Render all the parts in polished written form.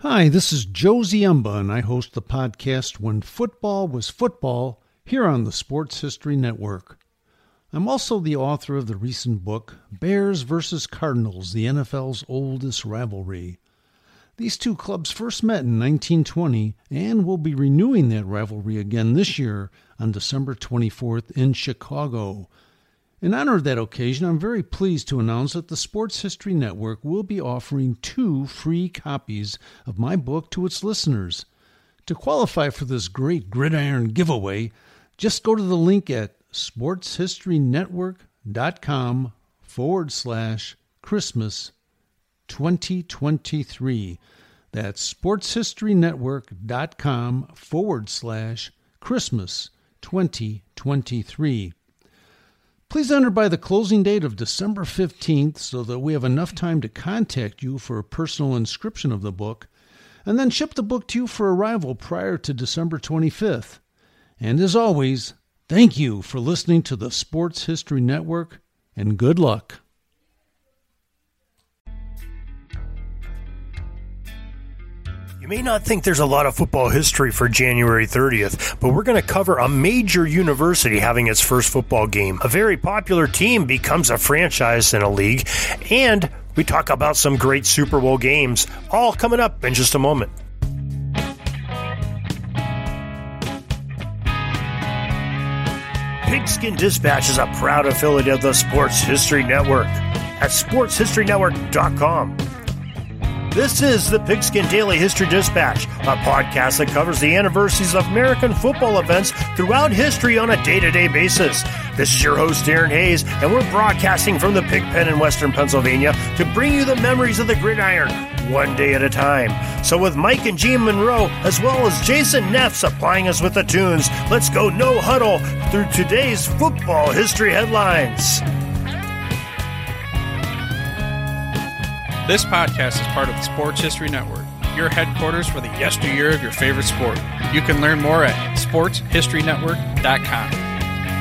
Hi, this is Joe Ziemba, and I host the podcast When Football Was Football here on the Sports History Network. I'm also the author of the recent book, Bears vs. Cardinals, the NFL's oldest rivalry. These two clubs first met in 1920 and will be renewing that rivalry again this year on December 24th in Chicago. In honor of that occasion, I'm very pleased to announce that the Sports History Network will be offering 2 free copies of my book to its listeners. To qualify for this great gridiron giveaway, just go to the link at sportshistorynetwork.com/Christmas 2023. That's sportshistorynetwork.com/Christmas 2023. Please enter by the closing date of December 15th so that we have enough time to contact you for a personal inscription of the book, and then ship the book to you for arrival prior to December 25th. And as always, thank you for listening to the Sports History Network, and good luck. You may not think there's a lot of football history for January 30th, but we're going to cover a major university having its first football game. A very popular team becomes a franchise in a league, and we talk about some great Super Bowl games, all coming up in just a moment. Pigskin Dispatch is a proud affiliate of the Sports History Network at sportshistorynetwork.com. This is the Pigskin Daily History Dispatch, a podcast that covers the anniversaries of American football events throughout history on a day-to-day basis. This is your host, Darren Hayes, and we're broadcasting from the Pigpen in Western Pennsylvania to bring you the memories of the gridiron, one day at a time. So with Mike and Gene Monroe, as well as Jason Neff supplying us with the tunes, let's go no huddle through today's football history headlines. This podcast is part of the Sports History Network, your headquarters for the yesteryear of your favorite sport. You can learn more at sportshistorynetwork.com.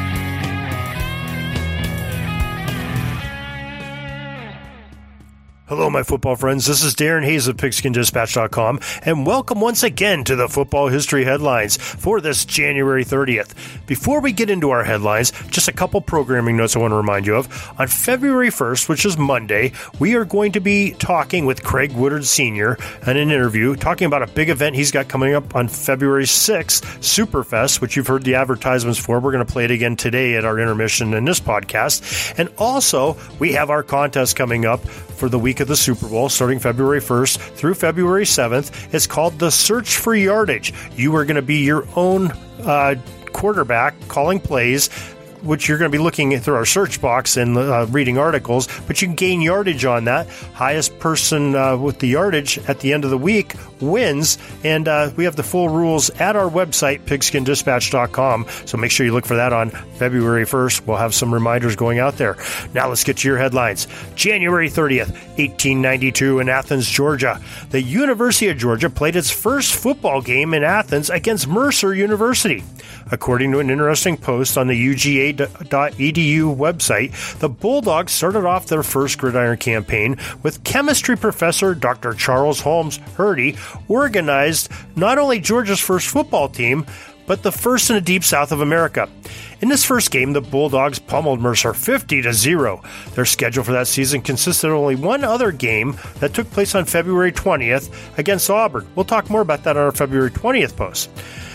Hello, my football friends. This is Darren Hayes of PigskinDispatch.com, and welcome once again to the Football History Headlines for this January 30th. Before we get into our headlines, just a couple programming notes I want to remind you of. On February 1st, which is Monday, we are going to be talking with Craig Woodard Sr. in an interview, talking about a big event he's got coming up on February 6th, Superfest, which you've heard the advertisements for. We're going to play it again today at our intermission in this podcast. And also, we have our contest coming up for the week of the Super Bowl, starting February 1st through February 7th. It's called the Search for Yardage. You are going to be your own quarterback calling plays, which you're going to be looking through our search box and reading articles, but you can gain yardage on that. Highest person with the yardage at the end of the week wins, and we have the full rules at our website, pigskindispatch.com, so make sure you look for that on February 1st. We'll have some reminders going out there. Now let's get to your headlines. January 30th, 1892 in Athens, Georgia. The University of Georgia played its first football game in Athens against Mercer University. According to an interesting post on the UGA.edu website, the Bulldogs started off their first gridiron campaign with chemistry professor Dr. Charles Holmes Hurdy organized not only Georgia's first football team, but the first in the deep south of America. In this first game, the Bulldogs pummeled Mercer 50-0. Their schedule for that season consisted of only one other game that took place on February 20th against Auburn. We'll talk more about that on our February 20th post.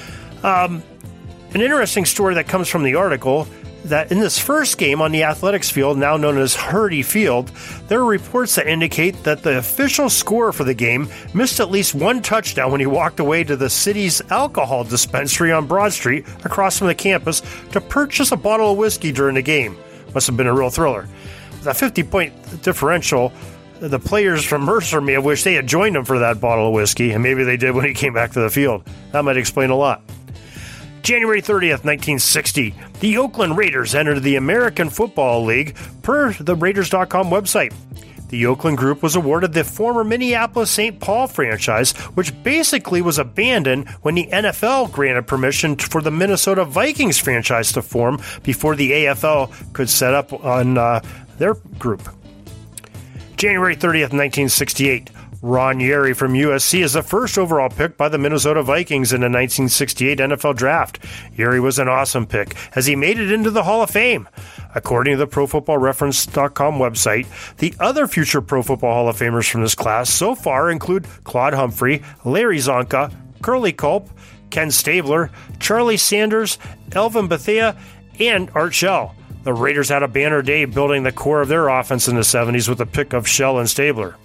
An interesting story that comes from the article that in this first game on the athletics field, now known as Hurdy Field, there are reports that indicate that the official scorer for the game missed at least one touchdown when he walked away to the city's alcohol dispensary on Broad Street across from the campus to purchase a bottle of whiskey during the game. Must have been a real thriller. With a 50-point differential, the players from Mercer may have wished they had joined him for that bottle of whiskey, and maybe they did when he came back to the field. That might explain a lot. January 30th, 1960, the Oakland Raiders entered the American Football League per the Raiders.com website. The Oakland Group was awarded the former Minneapolis St. Paul franchise, which basically was abandoned when the NFL granted permission for the Minnesota Vikings franchise to form before the AFL could set up on their group. January 30th, 1968. Ron Yary from USC is the first overall pick by the Minnesota Vikings in the 1968 NFL Draft. Yary was an awesome pick, as he made it into the Hall of Fame. According to the ProFootballReference.com website, the other future Pro Football Hall of Famers from this class so far include Claude Humphrey, Larry Zonka, Curly Culp, Ken Stabler, Charlie Sanders, Elvin Bethea, and Art Shell. The Raiders had a banner day building the core of their offense in the 70s with a pick of Shell and Stabler.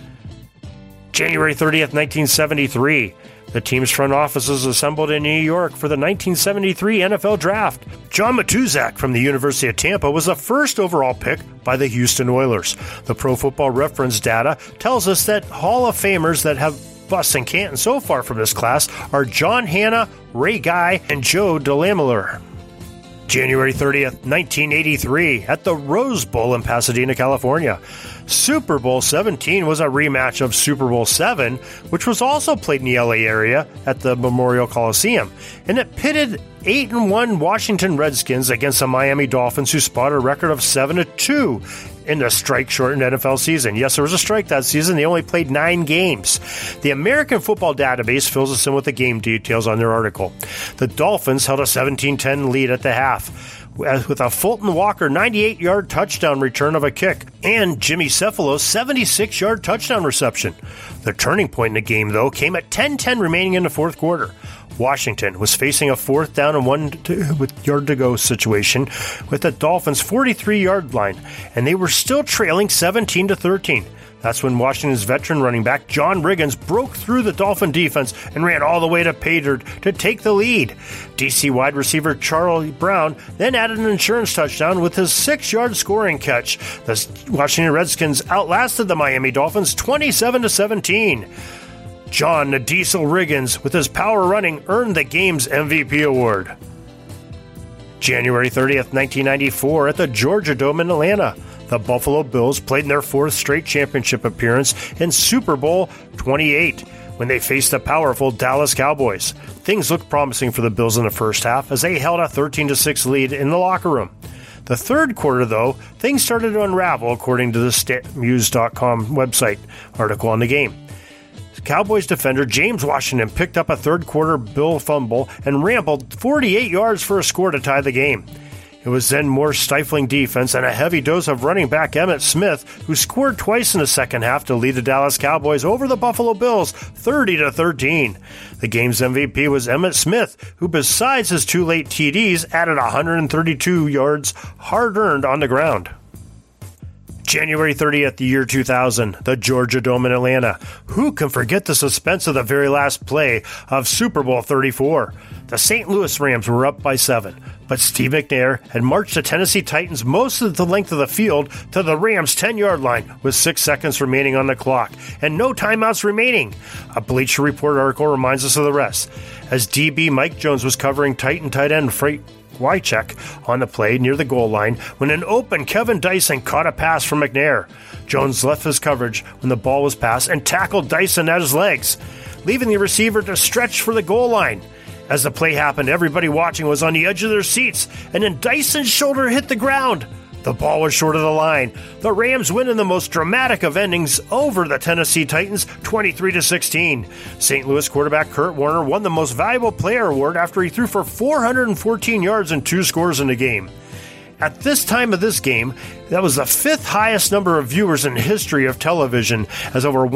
January 30th, 1973. The team's front offices assembled in New York for the 1973 NFL Draft. John Matuzak from the University of Tampa was the first overall pick by the Houston Oilers. The Pro Football Reference data tells us that Hall of Famers that have bust in Canton so far from this class are John Hanna, Ray Guy, and Joe DeLamielleure. January 30th, 1983, at the Rose Bowl in Pasadena, California. Super Bowl 17 was a rematch of Super Bowl 7, which was also played in the LA area at the Memorial Coliseum, and it pitted 8-1 Washington Redskins against the Miami Dolphins, who spotted a record of 7-2 in the strike-shortened NFL season. Yes, there was a strike that season. They only played 9 games. The American Football Database fills us in with the game details on their article. The Dolphins held a 17-10 lead at the half, with a Fulton Walker 98-yard touchdown return of a kick and Jimmy Cephalo's 76-yard touchdown reception. The turning point in the game, though, came at 10-10 remaining in the fourth quarter. Washington was facing a 4th down and 1 yard to go situation with the Dolphins' 43-yard line, and they were still trailing 17-13. That's when Washington's veteran running back John Riggins broke through the Dolphin defense and ran all the way to pay dirt to take the lead. DC wide receiver Charlie Brown then added an insurance touchdown with his 6-yard scoring catch. The Washington Redskins outlasted the Miami Dolphins 27-17. John the Diesel Riggins, with his power running, earned the game's MVP award. January 30th, 1994, at the Georgia Dome in Atlanta, the Buffalo Bills played in their 4th straight championship appearance in Super Bowl 28 when they faced the powerful Dallas Cowboys. Things looked promising for the Bills in the first half as they held a 13-6 lead in the locker room. The third quarter, though, things started to unravel, according to the StatMuse.com website article on the game. Cowboys defender James Washington picked up a third-quarter Bill fumble and rambled 48 yards for a score to tie the game. It was then more stifling defense and a heavy dose of running back Emmitt Smith, who scored twice in the second half to lead the Dallas Cowboys over the Buffalo Bills 30-13. The game's MVP was Emmitt Smith, who besides his 2 late TDs added 132 yards hard-earned on the ground. January 30th, the year 2000, the Georgia Dome in Atlanta. Who can forget the suspense of the very last play of Super Bowl 34? The St. Louis Rams were up by 7, but Steve McNair had marched the Tennessee Titans most of the length of the field to the Rams' 10-yard line with 6 seconds remaining on the clock and no timeouts remaining. A Bleacher Report article reminds us of the rest, as DB Mike Jones was covering Titan tight end Frank Wycheck on the play near the goal line when an open Kevin Dyson caught a pass from McNair. Jones left his coverage when the ball was passed and tackled Dyson at his legs, leaving the receiver to stretch for the goal line. As the play happened, everybody watching was on the edge of their seats, and then Dyson's shoulder hit the ground. The ball was short of the line. The Rams win in the most dramatic of endings over the Tennessee Titans, 23-16. St. Louis quarterback Kurt Warner won the Most Valuable Player award after he threw for 414 yards and 2 scores in the game. At this time of this game, that was the 5th highest number of viewers in the history of television, as over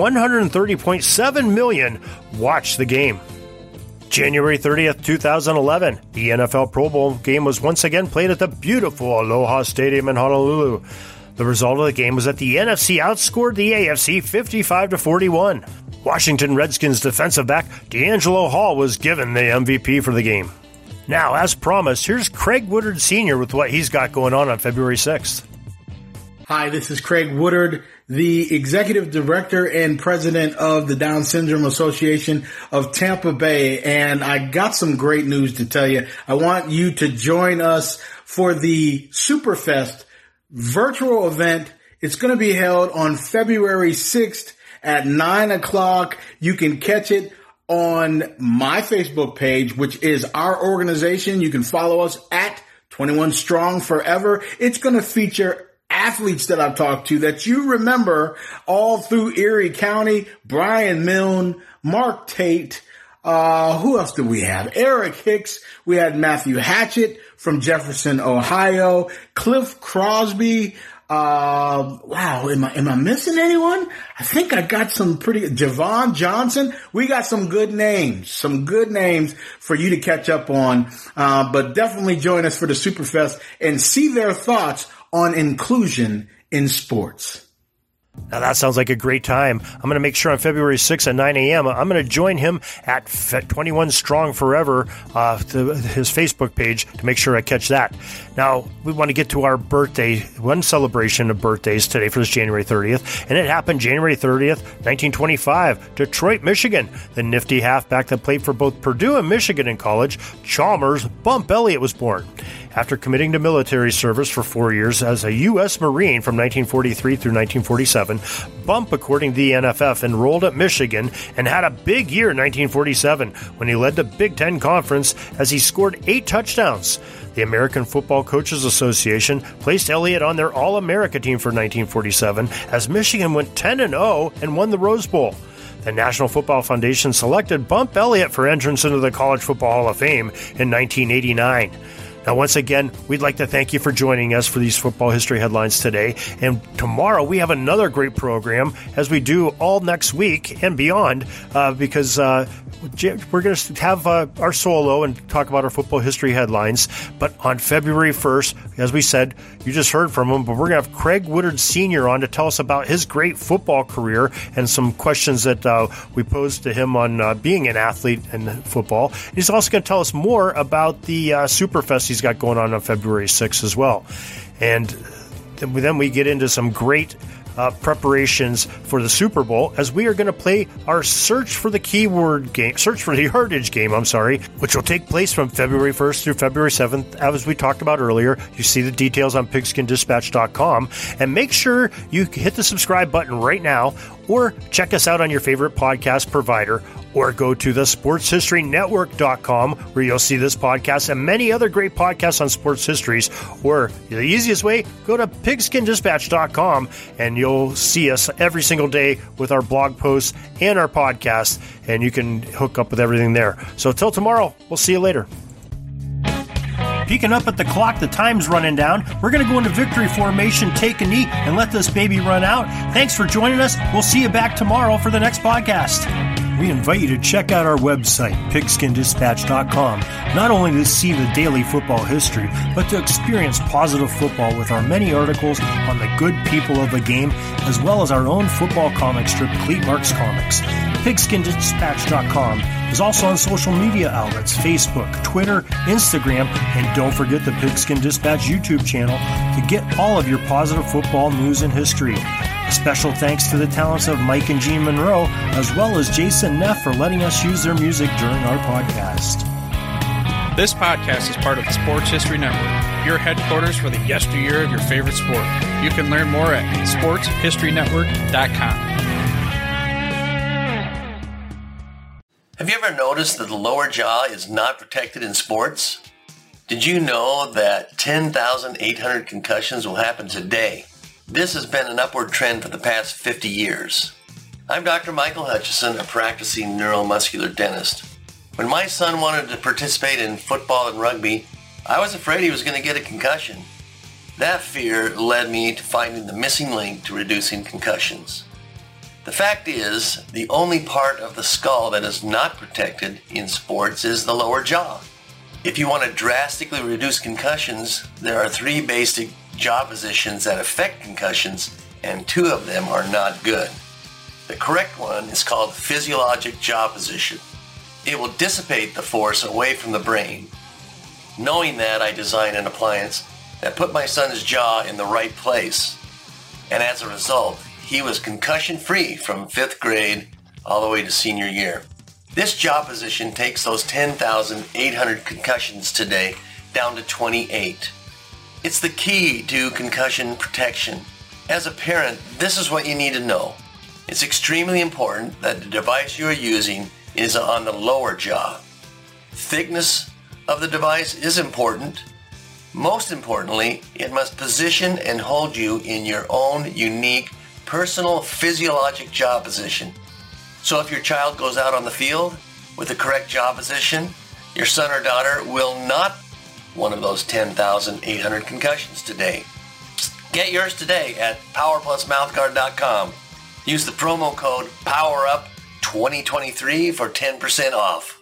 130.7 million watched the game. January 30th, 2011, the NFL Pro Bowl game was once again played at the beautiful Aloha Stadium in Honolulu. The result of the game was that the NFC outscored the AFC 55-41. Washington Redskins defensive back D'Angelo Hall was given the MVP for the game. Now, as promised, here's Craig Woodard Sr. with what he's got going on February 6th. Hi, this is Craig Woodard, the Executive Director and President of the Down Syndrome Association of Tampa Bay, and I got some great news to tell you. I want you to join us for the Superfest virtual event. It's going to be held on February 6th at 9 o'clock. You can catch it on my Facebook page, which is our organization. You can follow us at 21 Strong Forever. It's going to feature athletes that I've talked to that you remember all through Erie County: Brian Milne, Mark Tate. Who else did we have? Eric Hicks. We had Matthew Hatchett from Jefferson, Ohio. Cliff Crosby. Wow. Am I missing anyone? I think I got some Javon Johnson. We got some good names for you to catch up on. But definitely join us for the Superfest and see their thoughts on inclusion in sports. Now that sounds like a great time. I'm going to make sure on February 6th at 9 a.m. I'm going to join him at 21 Strong Forever, his Facebook page, to make sure I catch that. Now, we want to get to our one celebration of birthdays today for this January 30th, and it happened January 30th, 1925, Detroit, Michigan. The nifty halfback that played for both Purdue and Michigan in college, Chalmers Bump Elliott, was born. After committing to military service for 4 years as a U.S. Marine from 1943 through 1947, Bump, according to the NFF, enrolled at Michigan and had a big year in 1947 when he led the Big Ten Conference as he scored 8 touchdowns. The American Football Coaches Association placed Elliott on their All-America team for 1947 as Michigan went 10-0 and won the Rose Bowl. The National Football Foundation selected Bump Elliott for entrance into the College Football Hall of Fame in 1989. Now, once again, we'd like to thank you for joining us for these football history headlines today. And tomorrow we have another great program, as we do all next week and beyond, because we're going to have our solo and talk about our football history headlines. But on February 1st, as we said, you just heard from him, but we're going to have Craig Woodard Sr. on to tell us about his great football career and some questions that we posed to him on being an athlete in football. He's also going to tell us more about the Superfest he's got going on February 6th as well. And then we get into some great preparations for the Super Bowl, as we are going to play our Search for the Yardage game, which will take place from February 1st through February 7th, as we talked about earlier. You see the details on pigskindispatch.com, and make sure you hit the subscribe button right now, or check us out on your favorite podcast provider, or go to the sportshistorynetwork.com, where you'll see this podcast and many other great podcasts on sports histories. Or the easiest way, go to pigskindispatch.com, and you'll see us every single day with our blog posts and our podcast, and you can hook up with everything there. So till tomorrow, we'll see you later. Peeking up at the clock, the time's running down. We're going to go into victory formation, take a knee, and let this baby run out. Thanks for joining us. We'll see you back tomorrow for the next podcast. We invite you to check out our website, pigskindispatch.com, not only to see the daily football history, but to experience positive football with our many articles on the good people of the game, as well as our own football comic strip, Cleat Marks Comics. Pigskindispatch.com is also on social media outlets, Facebook, Twitter, Instagram, and don't forget the Pigskin Dispatch YouTube channel to get all of your positive football news and history. A special thanks to the talents of Mike and Gene Monroe, as well as Jason Neff, for letting us use their music during our podcast. This podcast is part of the Sports History Network, your headquarters for the yesteryear of your favorite sport. You can learn more at sportshistorynetwork.com. Have you ever noticed that the lower jaw is not protected in sports? Did you know that 10,800 concussions will happen today? This has been an upward trend for the past 50 years. I'm Dr. Michael Hutchison, a practicing neuromuscular dentist. When my son wanted to participate in football and rugby, I was afraid he was going to get a concussion. That fear led me to finding the missing link to reducing concussions. The fact is, the only part of the skull that is not protected in sports is the lower jaw. If you want to drastically reduce concussions, there are 3 basic jaw positions that affect concussions, and 2 of them are not good. The correct one is called physiologic jaw position. It will dissipate the force away from the brain. Knowing that, I designed an appliance that put my son's jaw in the right place, and as a result, he was concussion-free from 5th grade all the way to senior year. This jaw position takes those 10,800 concussions today down to 28. It's the key to concussion protection. As a parent, this is what you need to know. It's extremely important that the device you are using is on the lower jaw. Thickness of the device is important. Most importantly, it must position and hold you in your own unique, personal, physiologic jaw position. So if your child goes out on the field with the correct jaw position, your son or daughter will not one of those 10,800 concussions today. Get yours today at PowerPlusMouthguard.com. Use the promo code POWERUP2023 for 10% off.